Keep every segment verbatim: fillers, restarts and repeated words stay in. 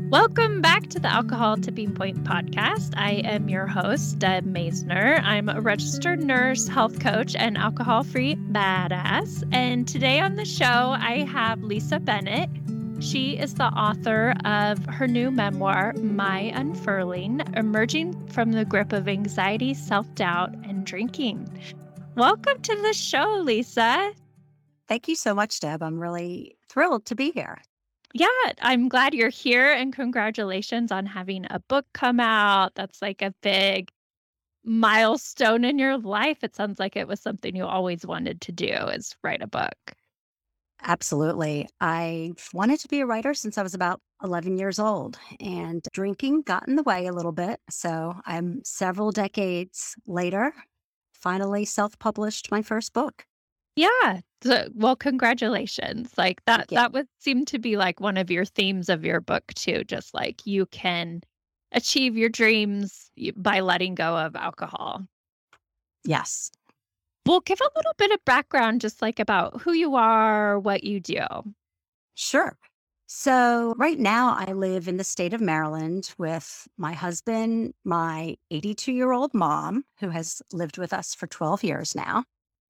Welcome back to the Alcohol Tipping Point podcast. I am your host, Deb Maisner. I'm a registered nurse, health coach, and alcohol-free badass. And today on the show, I have Lisa Bennett. She is the author of her new memoir, My Unfurling, Emerging from the Grip of Anxiety, Self-Doubt, and Drinking. Welcome to the show, Lisa. Thank you so much, Deb. I'm really thrilled to be here. Yeah, I'm glad you're here, and congratulations on having a book come out. That's like a big milestone in your life. It sounds like it was something you always wanted to do, is write a book. Absolutely. I've wanted to be a writer since I was about eleven years old, and drinking got in the way a little bit. So I'm several decades later, finally self-published my first book. Yeah. So, well, congratulations. Like that Thank you. that would seem to be like one of your themes of your book too, just like you can achieve your dreams y- by letting go of alcohol. Yes, Well, give a little bit of background just like about who you are, what you do. sure. So right now I live in the state of Maryland with my husband, my eighty-two-year-old mom, who has lived with us for twelve years now,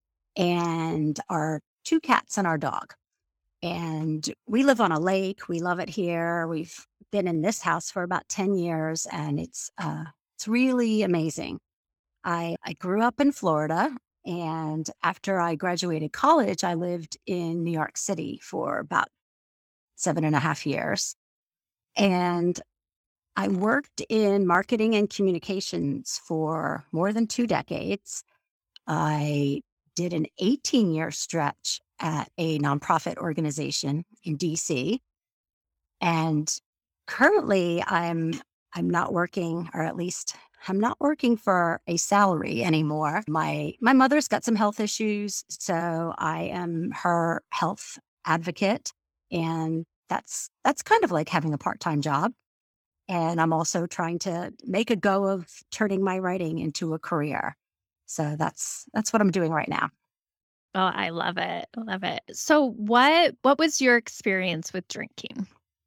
and our two cats and our dog. And we live on a lake. We love it here. We've been in this house for about ten years, and it's uh it's really amazing. I I grew up in Florida, and after I graduated college, I lived in New York City for about seven and a half years. And I worked in marketing and communications for more than two decades. I did an eighteen year stretch at a nonprofit organization in D C. And currently I'm I'm not working, or at least I'm not working for a salary anymore. My my mother's got some health issues, so I am her health advocate, and that's that's kind of like having a part-time job. And I'm also trying to make a go of turning my writing into a career. So that's that's what I'm doing right now. Oh, I love it. I love it. So what what was your experience with drinking?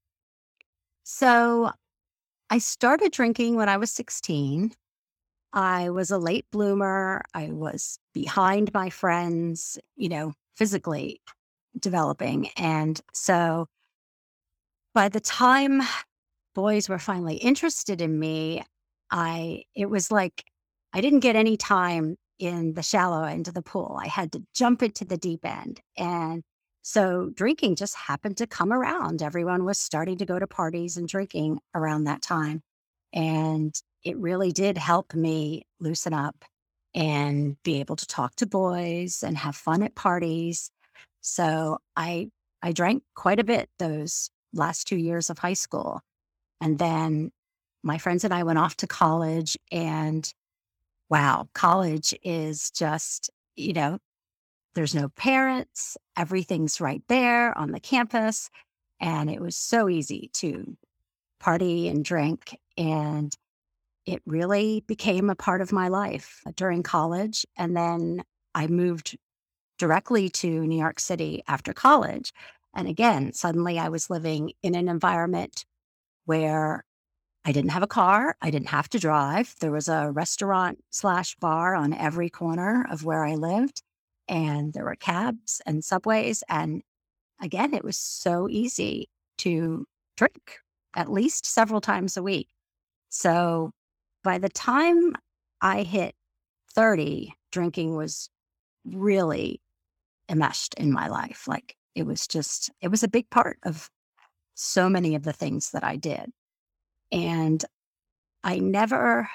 So I started drinking when I was sixteen. I was a late bloomer. I was behind my friends, you know, physically developing. And so by the time boys were finally interested in me, I it was like I didn't get any time in the shallow end of the pool. I had to jump into the deep end. And so drinking just happened to come around. Everyone was starting to go to parties and drinking around that time. And it really did help me loosen up and be able to talk to boys and have fun at parties. So I I drank quite a bit those last two years of high school. And then my friends and I went off to college, and wow, college is just, you know, there's no parents, everything's right there on the campus. And it was so easy to party and drink. And it really became a part of my life during college. And then I moved directly to New York City after college. And again, suddenly I was living in an environment where I didn't have a car. I didn't have to drive. There was a restaurant slash bar on every corner of where I lived. And there were cabs and subways. And again, it was so easy to drink at least several times a week. So by the time I hit thirty, drinking was really enmeshed in my life. Like it was just, it was a big part of so many of the things that I did. And I never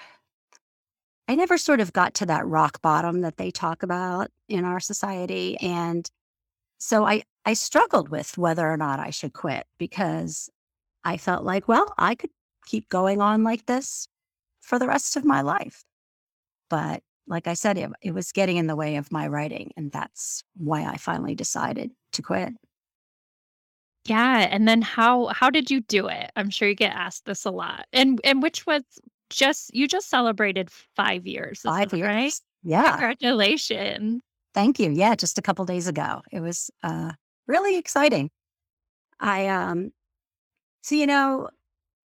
I never sort of got to that rock bottom that they talk about in our society. And so I I struggled with whether or not I should quit, because I felt like, well, I could keep going on like this for the rest of my life. But like I said, it, it was getting in the way of my writing. And that's why I finally decided to quit. Yeah, and then how how did you do it? I'm sure you get asked this a lot. And and which was just you just celebrated five years, is Five that right? years. Yeah. Congratulations. Thank you. Yeah. Just a couple days ago. It was uh, really exciting. I, um, so, you know,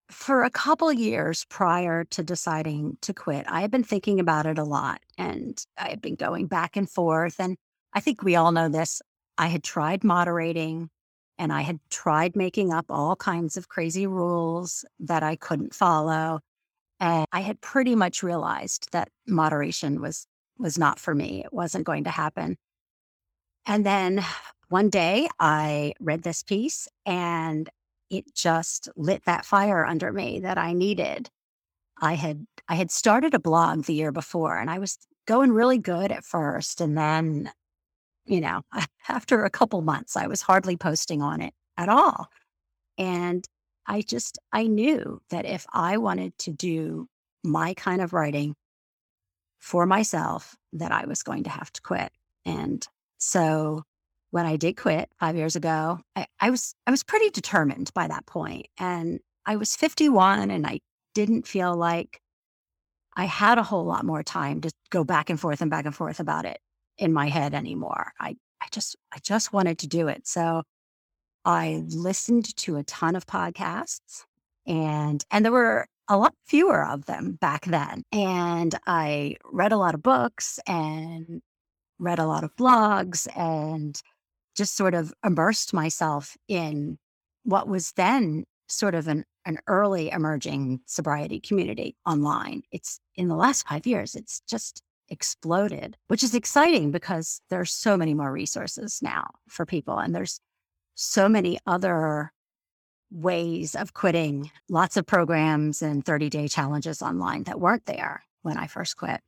for a couple years prior to deciding to quit, I had been thinking about it a lot and I had been going back and forth. And I think we all know this. I had tried moderating and I had tried making up all kinds of crazy rules that I couldn't follow. And I had pretty much realized that moderation was was not for me. It wasn't going to happen. And then one day I read this piece and it just lit that fire under me that I needed. I had I had started a blog the year before and I was going really good at first. And then, you know, after a couple months, I was hardly posting on it at all. And I just, I knew that if I wanted to do my kind of writing for myself, that I was going to have to quit. And so when I did quit five years ago, I, I was I was pretty determined by that point. And I was fifty-one and I didn't feel like I had a whole lot more time to go back and forth and back and forth about it in my head anymore. I, I just I just wanted to do it. So I listened to a ton of podcasts and and there were a lot fewer of them back then. And I read a lot of books and read a lot of blogs and just sort of immersed myself in what was then sort of an, an early emerging sobriety community online. It's in the last five years, it's just exploded, which is exciting because there's so many more resources now for people. And there's so many other ways of quitting, lots of programs and thirty day challenges online that weren't there when I first quit.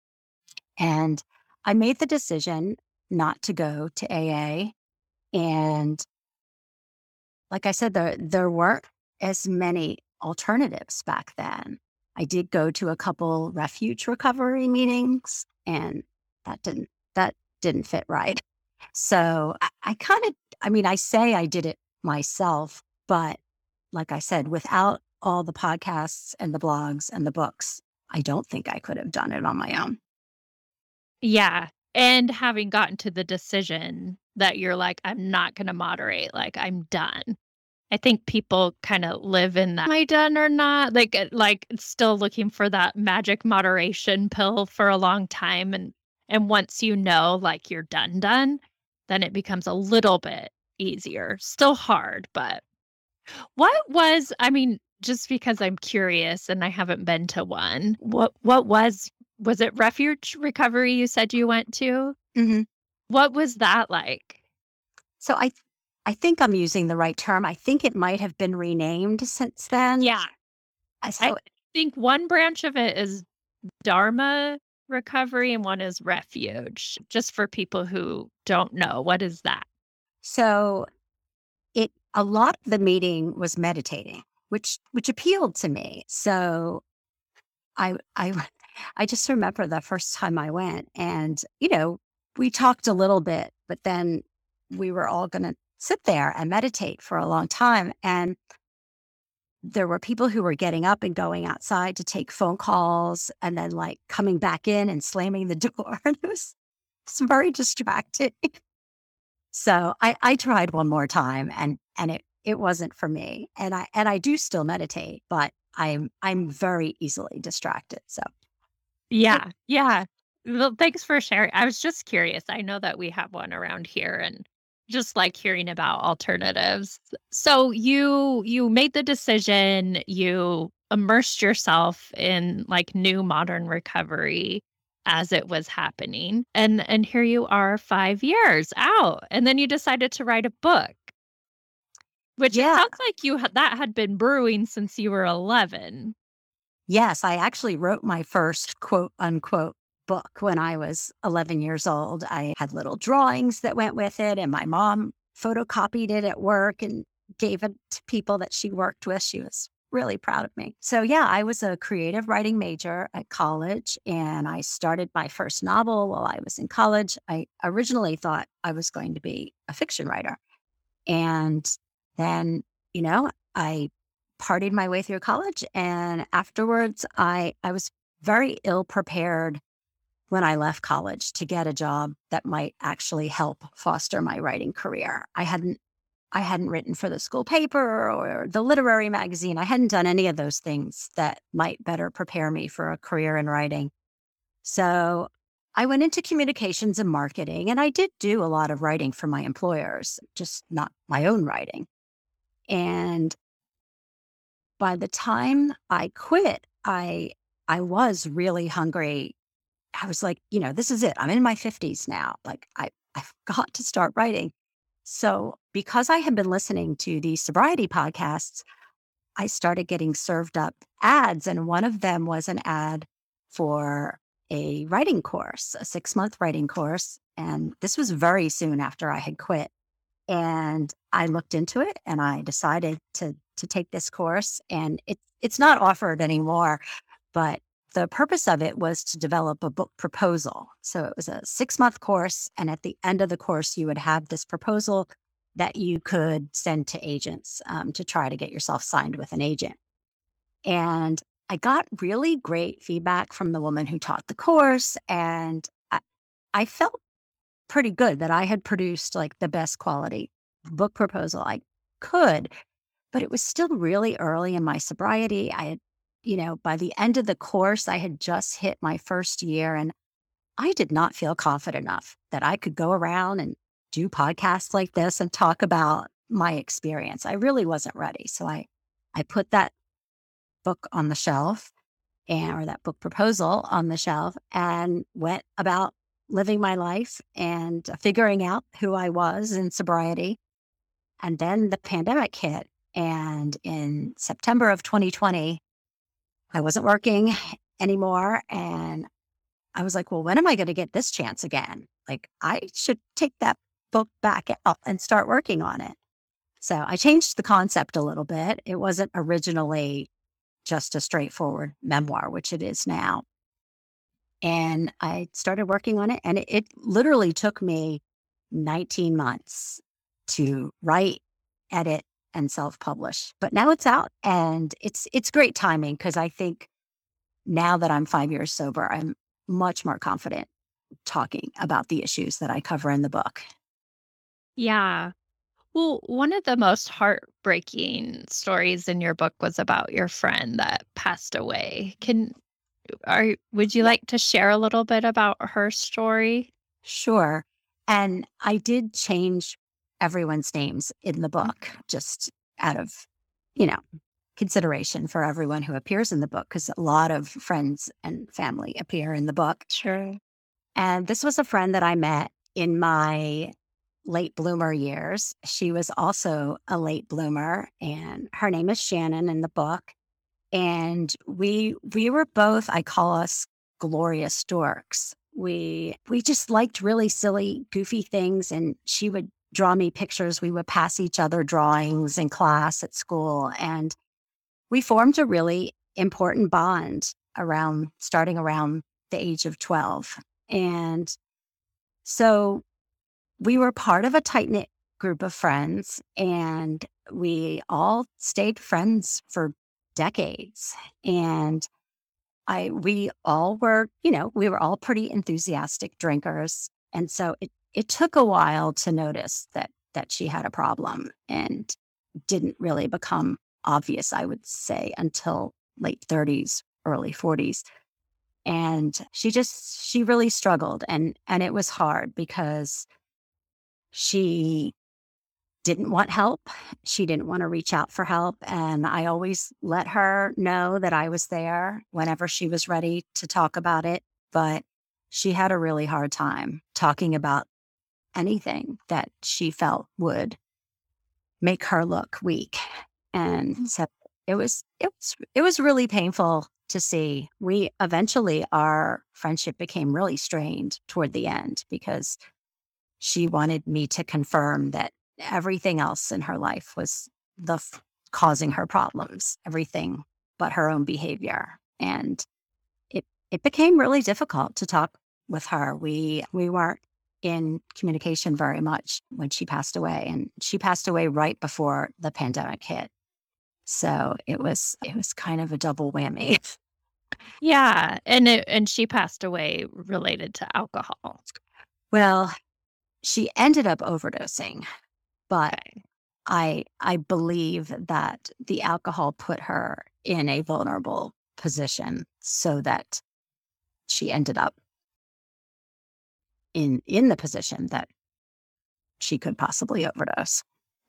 And I made the decision not to go to A A. And like I said, there, there weren't as many alternatives back then. I did go to a couple refuge recovery meetings and that didn't, that didn't fit right. So I, I kind of, I mean, I say I did it myself, but like I said, without all the podcasts and the blogs and the books, I don't think I could have done it on my own. Yeah. And having gotten to the decision that you're like, I'm not going to moderate, like, I'm done. I think people kind of live in that, am I done or not? Like, uh, like still looking for that magic moderation pill for a long time. And, and once you know, like you're done, done, then it becomes a little bit easier. Still hard, but what was, I mean, just because I'm curious and I haven't been to one, what what was was it refuge recovery you said you went to? hmm What was that like? So I, I think I'm using the right term. I think it might have been renamed since then. Yeah. Uh, I So think one branch of it is Dharma recovery and one is refuge. Just for people who don't know, what is that? So it a lot of the meeting was meditating, which which appealed to me. So I I I just remember the first time I went and, you know, we talked a little bit, but then we were all going to sit there and meditate for a long time. And there were people who were getting up and going outside to take phone calls and then like coming back in and slamming the door. And it was, it's very distracting. So I, I tried one more time and and it it wasn't for me. And I and I do still meditate, but I'm I'm very easily distracted. So it, Yeah. Yeah. Well, thanks for sharing. I was just curious. I know that we have one around here and just like hearing about alternatives. So you you made the decision, you immersed yourself in like new modern recovery as it was happening. And and here you are five years out. And then you decided to write a book, which it yeah. sounds like you had that had been brewing since you were eleven. Yes, I actually wrote my first quote unquote book when I was eleven years old. I had little drawings that went with it, and my mom photocopied it at work and gave it to people that she worked with. She was really proud of me. So, yeah, I was a creative writing major at college, and I started my first novel while I was in college. I originally thought I was going to be a fiction writer. And then, you know, I partied my way through college. And afterwards, I, I was very ill prepared when I left college to get a job that might actually help foster my writing career. I hadn't I hadn't written for the school paper or the literary magazine. I hadn't done any of those things that might better prepare me for a career in writing. So I went into communications and marketing, and I did do a lot of writing for my employers, just not my own writing. And by the time I quit, I I was really hungry. I was like, you know, this is it. I'm in my fifties now. Like I I've got to start writing. So because I had been listening to these sobriety podcasts, I started getting served up ads, and one of them was an ad for a writing course, a six-month writing course. And this was very soon after I had quit. And I looked into it and I decided to to take this course. And it, it's not offered anymore, but the purpose of it was to develop a book proposal. So it was a six-month course. And at the end of the course, you would have this proposal that you could send to agents um, to try to get yourself signed with an agent. And I got really great feedback from the woman who taught the course. And I, I felt pretty good that I had produced like the best quality book proposal I could, but it was still really early in my sobriety. I had, you know, by the end of the course, I had just hit my first year, and I did not feel confident enough that I could go around and do podcasts like this and talk about my experience. I really wasn't ready. So I, I put that book on the shelf and or that book proposal on the shelf and went about living my life and figuring out who I was in sobriety. And then the pandemic hit. And in September of twenty twenty, I wasn't working anymore. And I was like, well, when am I going to get this chance again? Like, I should take that book back out and start working on it. So I changed the concept a little bit. It wasn't originally just a straightforward memoir, which it is now. And I started working on it, and it, it literally took me nineteen months to write, edit, and self-publish. But now it's out, and it's it's great timing because I think now that I'm five years sober, I'm much more confident talking about the issues that I cover in the book. Yeah. Well, one of the most heartbreaking stories in your book was about your friend that passed away. Can are would you Yeah, like to share a little bit about her story? sure. And I did change everyone's names in the book just out of, you know, consideration for everyone who appears in the book, because a lot of friends and family appear in the book. Sure. And this was a friend that I met in my late bloomer years. She was also a late bloomer, and her name is Shannon in the book. And we we were both, I call us glorious dorks. We we just liked really silly, goofy things, and she would draw me pictures. We would pass each other drawings in class at school, and we formed a really important bond around starting around the age of twelve. And so we were part of a tight knit group of friends, and we all stayed friends for decades. And I, we all were, you know, we were all pretty enthusiastic drinkers. And so it, it took a while to notice that, that she had a problem, and didn't really become obvious, I would say, until late thirties, early forties. And she just, she really struggled, and, and it was hard because she didn't want help. She didn't want to reach out for help. And I always let her know that I was there whenever she was ready to talk about it. But she had a really hard time talking about anything that she felt would make her look weak. And so it was, it was, it was really painful to see. We eventually, our friendship became really strained toward the end because she wanted me to confirm that everything else in her life was the f- causing her problems, everything but her own behavior. And it it became really difficult to talk with her. We we weren't in communication very much when she passed away, and she passed away right before the pandemic hit. So it was it was kind of a double whammy. Yeah, and it and she passed away related to alcohol. Well, she ended up overdosing, but Okay. I I believe that the alcohol put her in a vulnerable position so that she ended up in in the position that she could possibly overdose.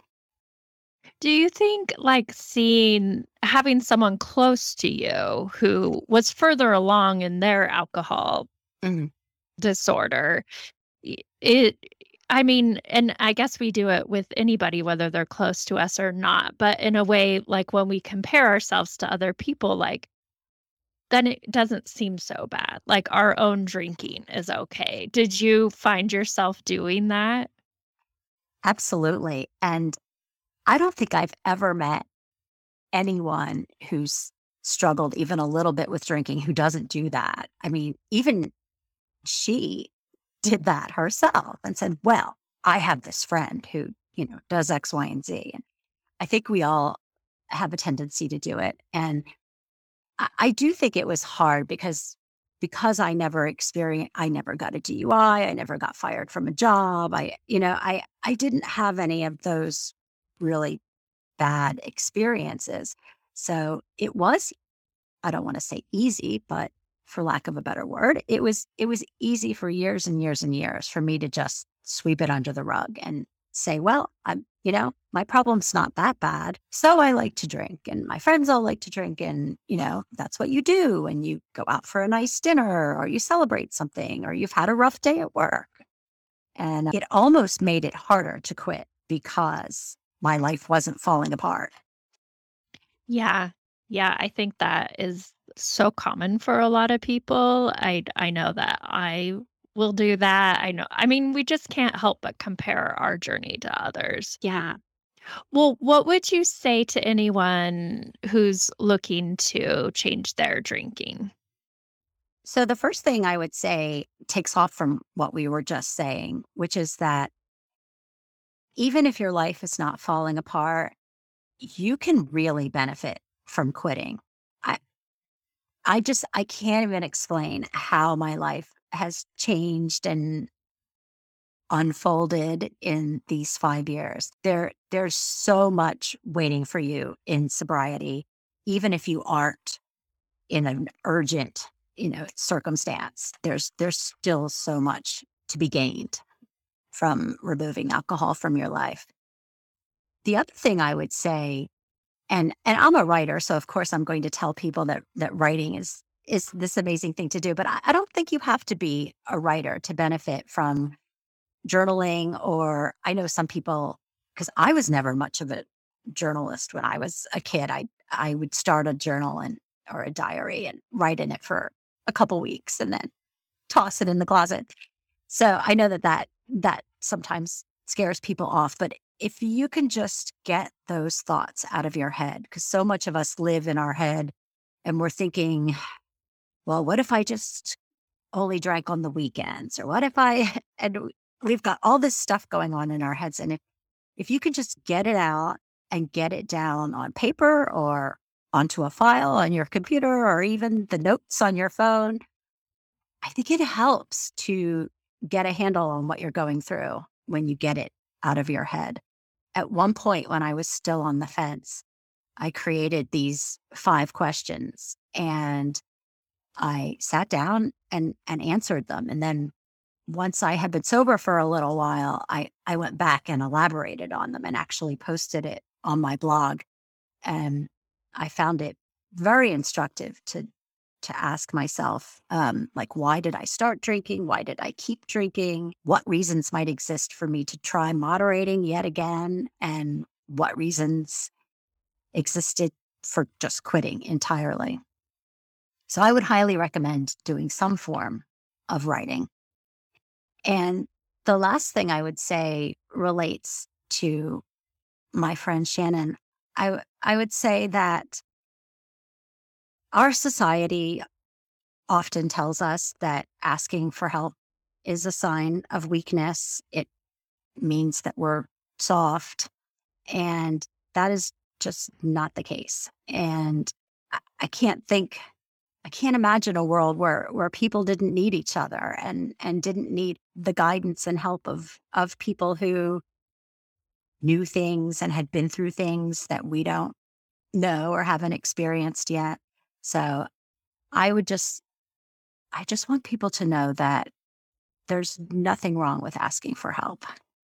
Do you think, like, seeing having someone close to you who was further along in their alcohol Mhm. disorder, I it I mean, and I guess we do it with anybody, whether they're close to us or not, but in a way, like, when we compare ourselves to other people, like, then it doesn't seem so bad, like, our own drinking is okay. Did you find yourself doing that? Absolutely. And I don't think I've ever met anyone who's struggled even a little bit with drinking who doesn't do that. I mean, even she did that herself and said, well, I have this friend who, you know, does X, Y, and Z. And I think we all have a tendency to do it. And I, I do think it was hard because because I never experienced, I never got a D U I, I I never got fired from a job. I, you know, I I didn't have any of those really bad experiences. So it was, I don't want to say easy, but for lack of a better word, it was it was easy for years and years and years for me to just sweep it under the rug and say, well, I'm, you know, my problem's not that bad. So I like to drink and my friends all like to drink and, you know, that's what you do and you go out for a nice dinner or you celebrate something or you've had a rough day at work. And it almost made it harder to quit because my life wasn't falling apart. Yeah. Yeah, I think that is so common for a lot of people. I I know that I will do that. I know I mean, we just can't help but compare our journey to others. Yeah. Well, what would you say to anyone who's looking to change their drinking? So the first thing I would say takes off from what we were just saying, which is that even if your life is not falling apart, you can really benefit from quitting. I I just I can't even explain how my life has changed and unfolded in these five years. There there's so much waiting for you in sobriety, even if you aren't in an urgent, you know, circumstance. There's there's still so much to be gained from removing alcohol from your life. The other thing I would say, and and I'm a writer, so of course I'm going to tell people that that writing is is this amazing thing to do, but I, I don't think you have to be a writer to benefit from journaling. Or I know some people, because I was never much of a journalist when I was a kid. I I would start a journal and or a diary and write in it for a couple weeks and then toss it in the closet. So I know that that that sometimes scares people off, but if you can just get those thoughts out of your head, because so much of us live in our head and we're thinking, well, what if I just only drank on the weekends? Or what if I, and w- we've got all this stuff going on in our heads. And if, if you can just get it out and get it down on paper or onto a file on your computer or even the notes on your phone, I think it helps to get a handle on what you're going through when you get it out of your head. At one point, when I was still on the fence, I created these five questions and I sat down and, and answered them. And then once I had been sober for a little while, I, I went back and elaborated on them and actually posted it on my blog. And I found it very instructive to to ask myself, um, like, why did I start drinking? Why did I keep drinking? What reasons might exist for me to try moderating yet again? And what reasons existed for just quitting entirely? So I would highly recommend doing some form of writing. And the last thing I would say relates to my friend Shannon. I, w- I would say that our society often tells us that asking for help is a sign of weakness. It means that we're soft. And that is just not the case. And I, I can't think, I can't imagine a world where where people didn't need each other and and didn't need the guidance and help of of people who knew things and had been through things that we don't know or haven't experienced yet. So I would just, I just want people to know that there's nothing wrong with asking for help.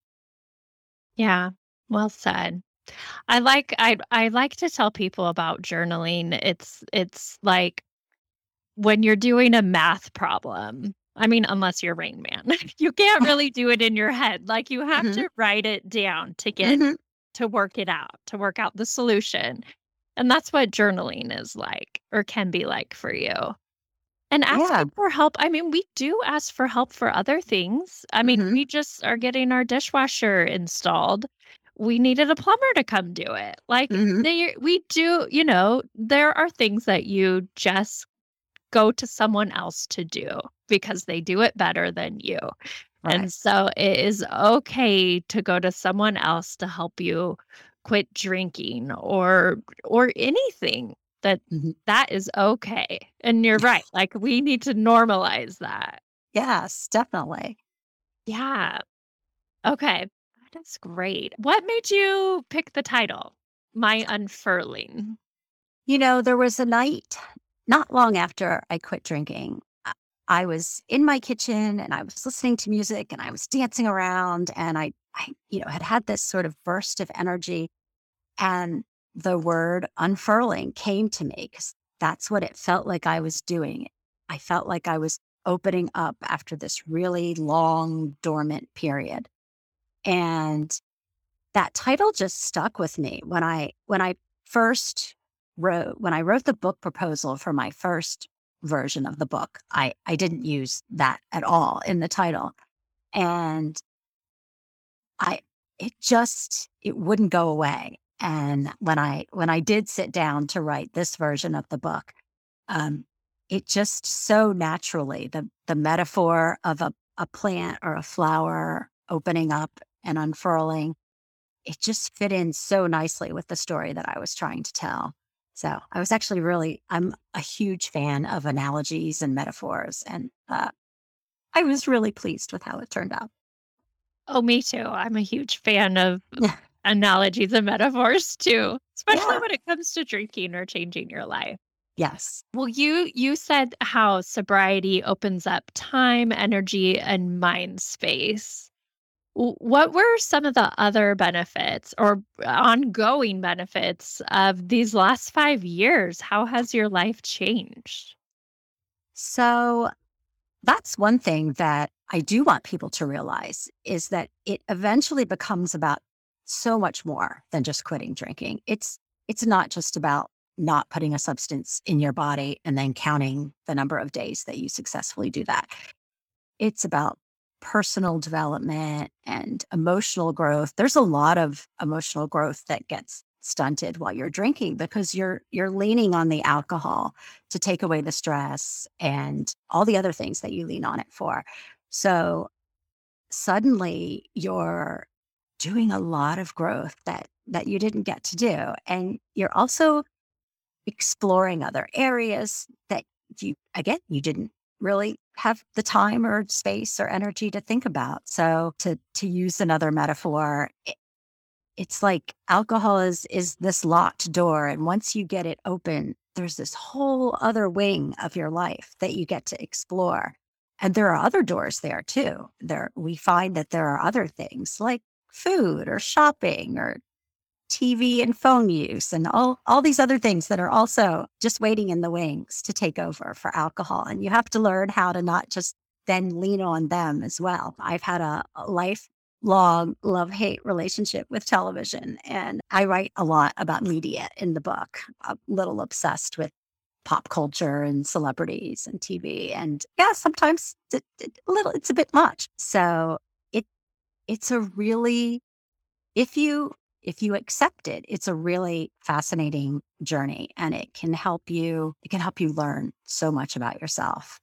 Yeah. Well said. I like I I like to tell people about journaling. It's it's like when you're doing a math problem. I mean, unless you're Rain Man, you can't really do it in your head. Like you have Hmm. to write it down to get Hmm. to work it out, to work out the solution. And that's what journaling is like or can be like for you. And Yeah. asking for help, I mean, we do ask for help for other things. I mean, Hmm. we just are getting our dishwasher installed. We needed a plumber to come do it. Like Hmm. they we do, you know, there are things that you just go to someone else to do because they do it better than you. Right. And so it is okay to go to someone else to help you quit drinking or or anything that Hmm. that is okay. And you're right. Like we need to normalize that. Yes, definitely. Yeah. Okay. That is great. What made you pick the title? My Unfurling. You know, there was a night not long after I quit drinking. I I was in my kitchen and I was listening to music and I was dancing around and I, I, you know, had had this sort of burst of energy and the word unfurling came to me because that's what it felt like I was doing. I felt like I was opening up after this really long dormant period. And that title just stuck with me when I when I first wrote when I wrote the book proposal for my first version of the book. I I didn't use that at all in the title. And I it just it wouldn't go away. And when I when I did sit down to write this version of the book, um, it just so naturally the the metaphor of a, a plant or a flower opening up and unfurling, it just fit in so nicely with the story that I was trying to tell. So I was actually really I'm a huge fan of analogies and metaphors, and uh, I was really pleased with how it turned out. Oh, me too. I'm a huge fan of analogies and metaphors too, especially Yeah. when it comes to drinking or changing your life. Yes. Well, you you said how sobriety opens up time, energy, and mind space. W- What were some of the other benefits or ongoing benefits of these last five years? How has your life changed? So that's one thing that I do want people to realize is that it eventually becomes about so much more than just quitting drinking. It's it's not just about not putting a substance in your body and then counting the number of days that you successfully do that. It's about personal development and emotional growth. There's a lot of emotional growth that gets stunted while you're drinking because you're you're leaning on the alcohol to take away the stress and all the other things that you lean on it for. So suddenly you're doing a lot of growth that that you didn't get to do, and you're also exploring other areas that you again you didn't really have the time or space or energy to think about. So to to use another metaphor, it, it's like alcohol is is this locked door, and once you get it open, there's this whole other wing of your life that you get to explore. And there are other doors there too. There we find that there are other things like food or shopping or T V and phone use and all all these other things that are also just waiting in the wings to take over for alcohol. And you have to learn how to not just then lean on them as well. I've had a, a lifelong love-hate relationship with television, and I write a lot about media in the book. I'm a little obsessed with pop culture and celebrities and T V. And yeah, sometimes it's a, a little it's a bit much. So it it's a really if you if you accept it, it's a really fascinating journey and it can help you it can help you learn so much about yourself.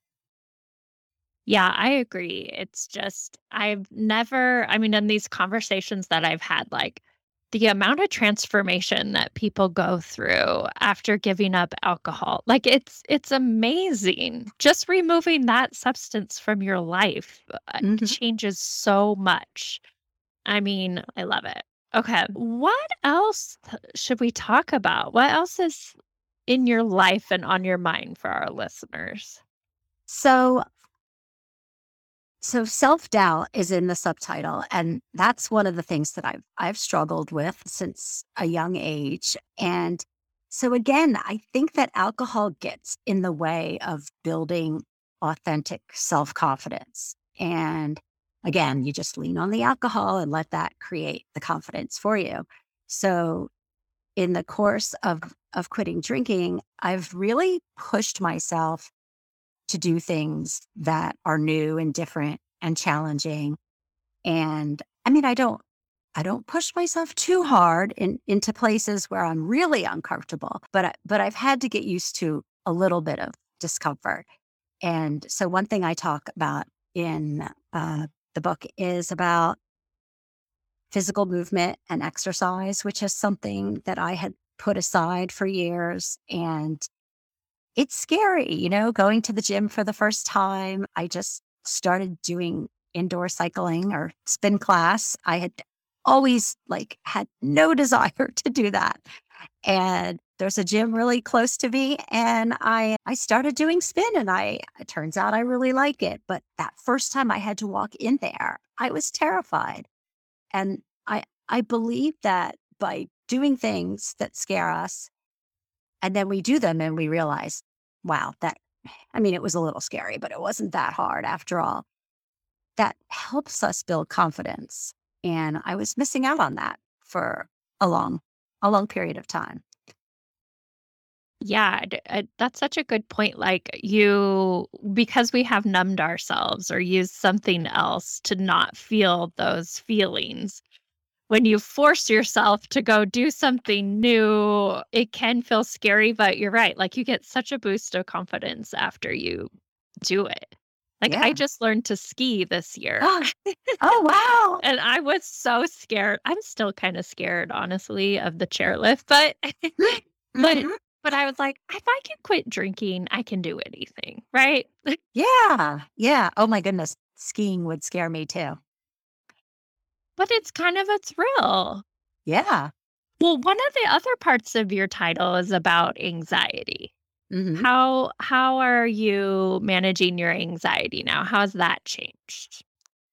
Yeah, I agree. It's just, I've never, I mean, in these conversations that I've had, like the amount of transformation that people go through after giving up alcohol, like it's, it's amazing. Just removing that substance from your life uh, Mhm. changes so much. I mean, I love it. Okay. What else should we talk about? What else is in your life and on your mind for our listeners? So, so self-doubt is in the subtitle, and that's one of the things that I've I've struggled with since a young age. And so again, I think that alcohol gets in the way of building authentic self-confidence. And again, you just lean on the alcohol and let that create the confidence for you. So in the course of of quitting drinking, I've really pushed myself to do things that are new and different and challenging. And I mean, I don't I don't push myself too hard in, into places where I'm really uncomfortable, but I, but I've had to get used to a little bit of discomfort. And so one thing I talk about in uh, the book is about physical movement and exercise, which is something that I had put aside for years. And it's scary, you know, going to the gym for the first time. I just started doing indoor cycling or spin class. I had always like had no desire to do that. And there's a gym really close to me and I I started doing spin and I it turns out I really like it. But that first time I had to walk in there, I was terrified. And I I believe that by doing things that scare us and then we do them and we realize, wow, that, I mean, it was a little scary, but it wasn't that hard after all. That helps us build confidence. And I was missing out on that for a long, a long period of time. Yeah, d uh, that's such a good point, like, you because we have numbed ourselves or used something else to not feel those feelings, when you force yourself to go do something new, it can feel scary, but you're right, like, you get such a boost of confidence after you do it. Like, I Yeah. just learned to ski this year, Oh, oh wow. and I was so scared. I'm still kinda scared, honestly, of the chairlift, but but Mhm. but I was like, "If I can quit drinking, I can do anything," right? Yeah. Yeah. Oh my goodness. Skiing would scare me too. But it's kind of a thrill. Yeah. Well, one of the other parts of your title is about anxiety. hmm How how are you managing your anxiety now? How has that changed?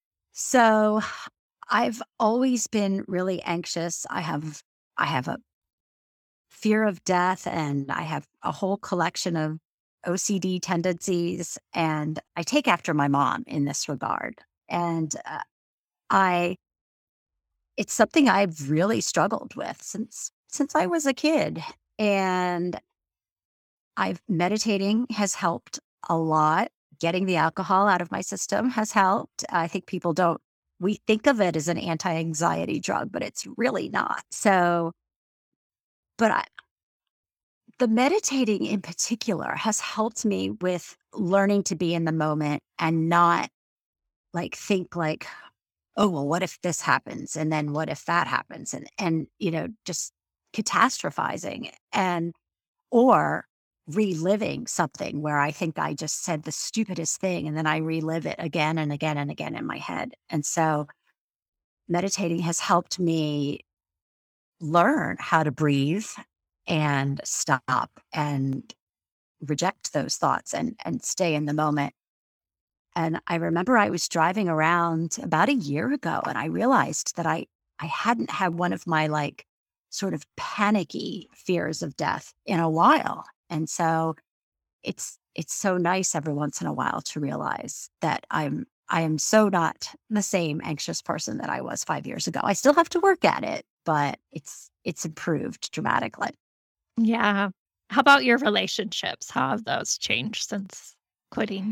So I've always been really anxious. I have I have a fear of death and I have a whole collection of O C D tendencies and I take after my mom in this regard. And uh, I it's something I've really struggled with since since I was a kid. And I've meditating has helped a lot. Getting the alcohol out of my system has helped. I think people don't we think of it as an anti-anxiety drug, but it's really not. So, but I, the meditating in particular has helped me with learning to be in the moment and not like think like, oh, well, what if this happens? And then what if that happens? And and you know, just catastrophizing and or reliving something where I think I just said the stupidest thing and then I relive it again and again and again in my head. And so meditating has helped me learn how to breathe and stop and reject those thoughts and and stay in the moment. And I remember I was driving around about a year ago and I realized that I I hadn't had one of my like sort of panicky fears of death in a while. And so it's it's so nice every once in a while to realize that I'm I am so not the same anxious person that I was five years ago. I still have to work at it, but it's it's improved dramatically. Yeah. How about your relationships? How have those changed since quitting?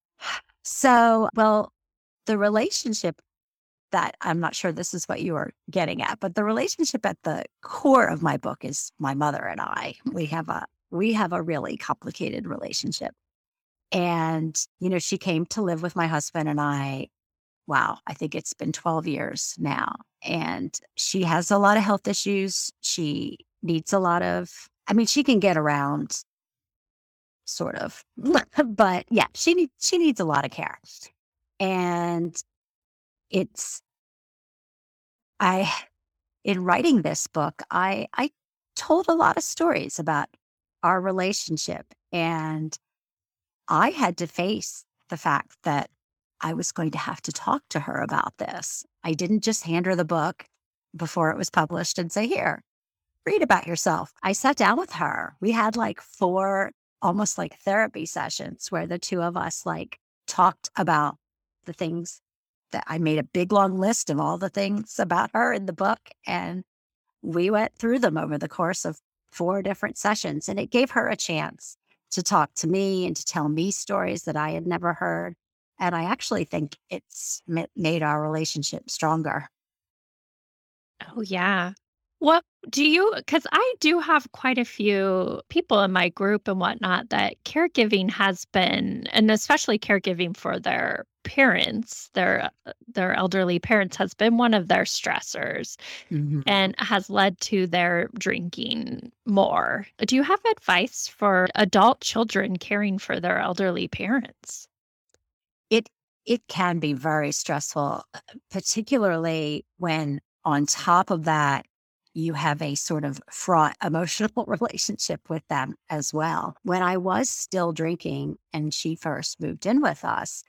So, well, the relationship that I'm not sure this is what you are getting at, but the relationship at the core of my book is my mother and I. We have a we have a really complicated relationship. And, you know, she came to live with my husband and I, wow, I think it's been twelve years now. And she has a lot of health issues. She needs a lot of, I mean, she can get around sort of, but yeah, she needs, she needs a lot of care. And it's, I in writing this book, I, I told a lot of stories about our relationship. And I had to face the fact that I was going to have to talk to her about this. I didn't just hand her the book before it was published and say, here, read about yourself. I sat down with her. We had like four almost like therapy sessions where the two of us like talked about the things that I made a big long list of all the things about her in the book. And we went through them over the course of four different sessions. And it gave her a chance to talk to me and to tell me stories that I had never heard. And I actually think it's ma- made our relationship stronger. Oh, yeah. What do you, because I do have quite a few people in my group and whatnot that caregiving has been, and especially caregiving for their parents, their uh, their elderly parents has been one of their stressors Mhm. and has led to their drinking more. Do you have advice for adult children caring for their elderly parents? It it can be very stressful, uh, particularly when on top of that, you have a sort of fraught emotional relationship with them as well. When I was still drinking and she first moved in with us,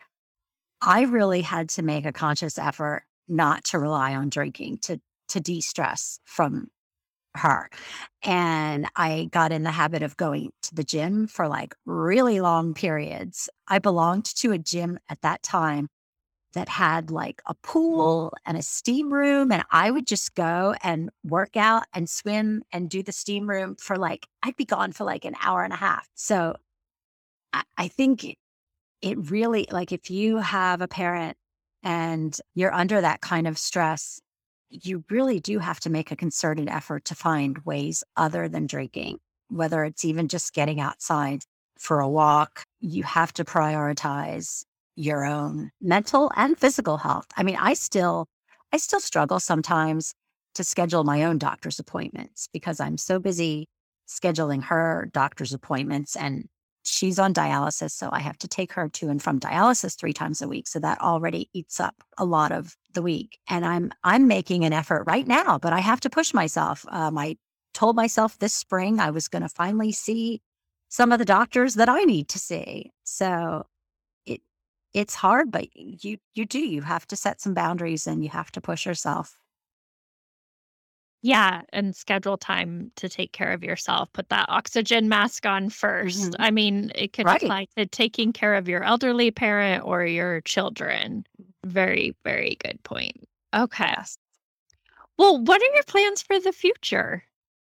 I really had to make a conscious effort not to rely on drinking to to de-stress from her. And I got in the habit of going to the gym for like really long periods. I belonged to a gym at that time that had like a pool and a steam room. And I would just go and work out and swim and do the steam room for like, I'd be gone for like an hour and a half. So I, I think it, it really, like, if you have a parent and you're under that kind of stress, you really do have to make a concerted effort to find ways other than drinking, whether it's even just getting outside for a walk. You have to prioritize your own mental and physical health. I mean, I still, I still struggle sometimes to schedule my own doctor's appointments because I'm so busy scheduling her doctor's appointments, and she's on dialysis. So I have to take her to and from dialysis three times a week. So that already eats up a lot of the week. And I'm I'm making an effort right now, but I have to push myself. Um, I told myself this spring I was going to finally see some of the doctors that I need to see. So it it's hard, but you you do you have to set some boundaries and you have to push yourself. Yeah, and schedule time to take care of yourself. Put that oxygen mask on first. Mhm. I mean, it could Right. apply to taking care of your elderly parent or your children. Very, very good point. Okay. Yes. Well, what are your plans for the future?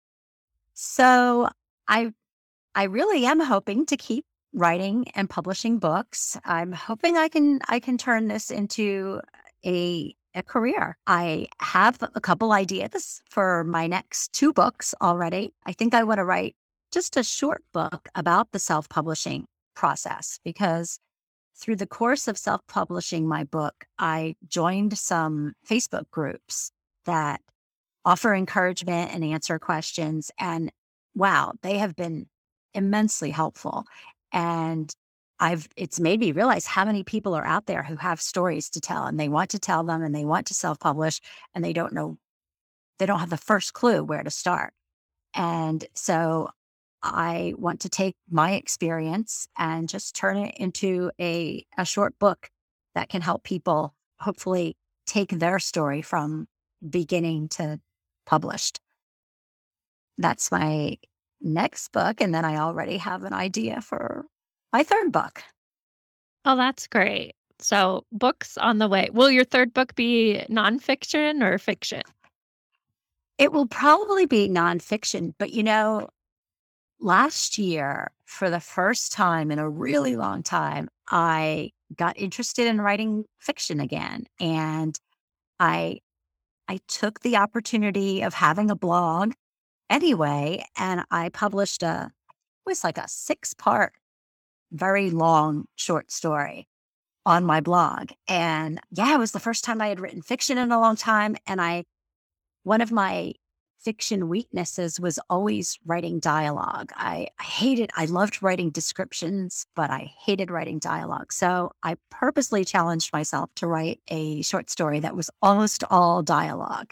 So I I really am hoping to keep writing and publishing books. I'm hoping I can I can turn this into a a career. I have a couple ideas for my next two books already. I think I want to write just a short book about the self-publishing process because through the course of self-publishing my book, I joined some Facebook groups that offer encouragement and answer questions. And wow, they have been immensely helpful. And I've it's made me realize how many people are out there who have stories to tell and they want to tell them and they want to self-publish and they don't know, they don't have the first clue where to start. And so I want to take my experience and just turn it into a, a short book that can help people hopefully take their story from beginning to published. That's my next book. And then I already have an idea for my third book. Oh, that's great. So, books on the way. Will your third book be nonfiction or fiction? It will probably be nonfiction, but you know, last year, for the first time in a really long time, I got interested in writing fiction again. And I I took the opportunity of having a blog anyway, and I published a it was like a six-part, very long short story on my blog. And yeah, it was the first time I had written fiction in a long time. And I one of my fiction weaknesses was always writing dialogue. I, I hated, I loved writing descriptions, but I hated writing dialogue. So I purposely challenged myself to write a short story that was almost all dialogue.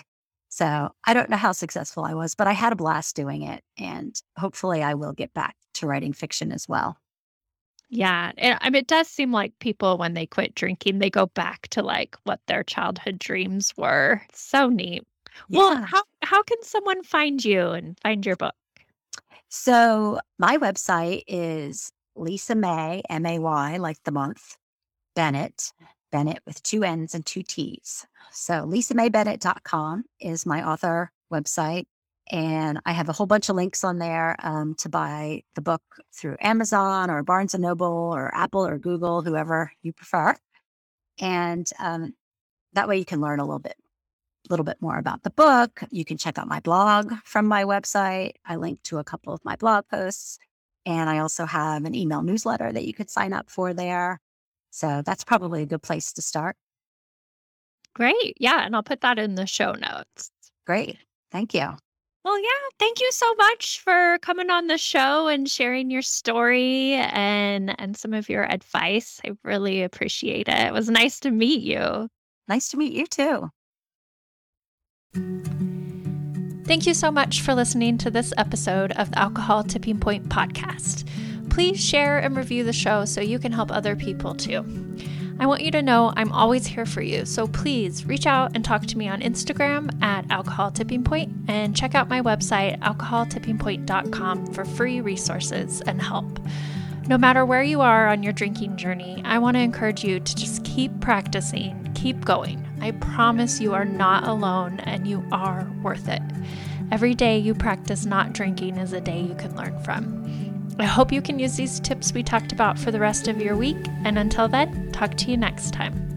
So I don't know how successful I was, but I had a blast doing it. And hopefully I will get back to writing fiction as well. Yeah, and, I mean, it does seem like people, when they quit drinking, they go back to, like, what their childhood dreams were. It's so neat. Well, Yeah. how how can someone find you and find your book? So my website is Lisa May, M A Y, like the month, Bennett, Bennett with two N's and two T's. So lisa may bennett dot com is my author website. And I have a whole bunch of links on there um, to buy the book through Amazon or Barnes and Noble or Apple or Google, whoever you prefer. And um, that way you can learn a little bit, little bit more about the book. You can check out my blog from my website. I link to a couple of my blog posts. And I also have an email newsletter that you could sign up for there. So that's probably a good place to start. Great. Yeah, and I'll put that in the show notes. Great. Thank you. Well, yeah, thank you so much for coming on the show and sharing your story and and some of your advice. I really appreciate it. It was nice to meet you. Nice to meet you too. Thank you so much for listening to this episode of the Alcohol Tipping Point podcast. Please share and review the show so you can help other people too. I want you to know I'm always here for you, so please reach out and talk to me on Instagram at Alcohol Tipping Point and check out my website, alcohol tipping point dot com, for free resources and help. No matter where you are on your drinking journey, I want to encourage you to just keep practicing, keep going. I promise you are not alone and you are worth it. Every day you practice not drinking is a day you can learn from. I hope you can use these tips we talked about for the rest of your week, and until then, talk to you next time.